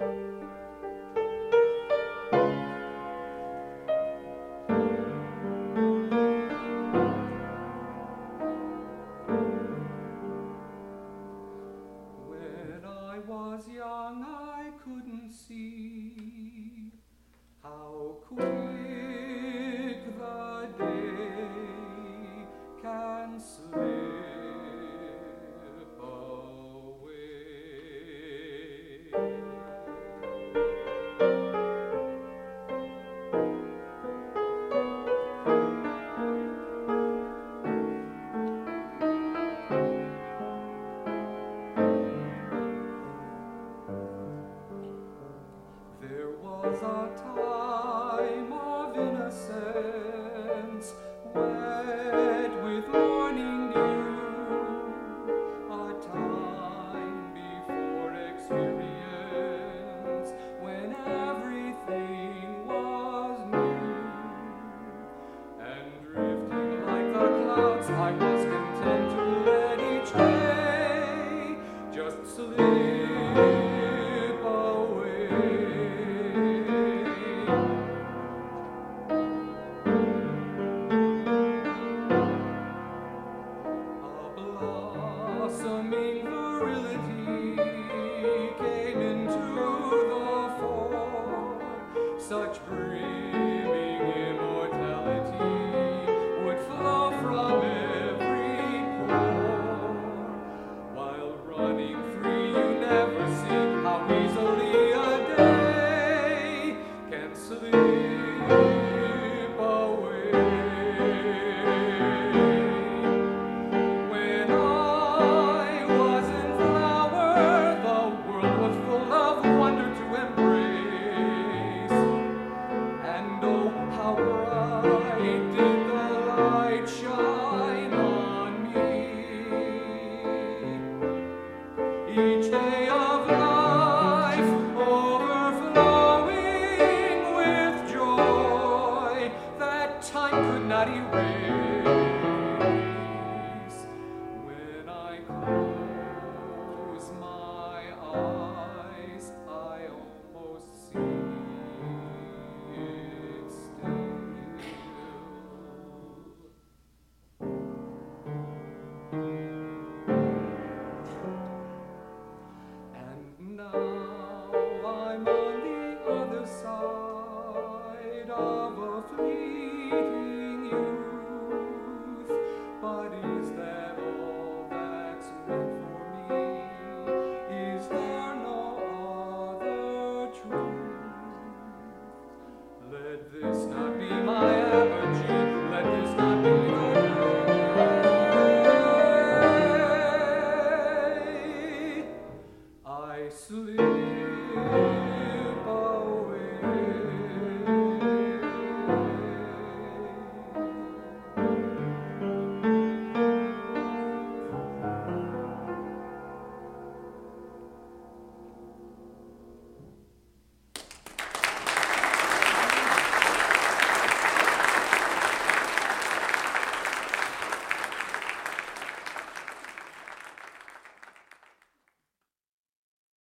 When I was young, I couldn't see how quick the day can slip away. There was a time of innocence, wet with morning dew, a time before experience, when everything was new. And drifting like the clouds, I was content to let each day just slip away. A blossoming virility came into the fore. Such brimming immortality would flow from every pore. While running free, you never see how easily a day can slip away. When I was in flower, the world was full of wonder to embrace. And oh, how bright did the light shine on me. Each day of life overflowing with joy that time could not erase. When I close my eyes, I almost see it still. And now I'm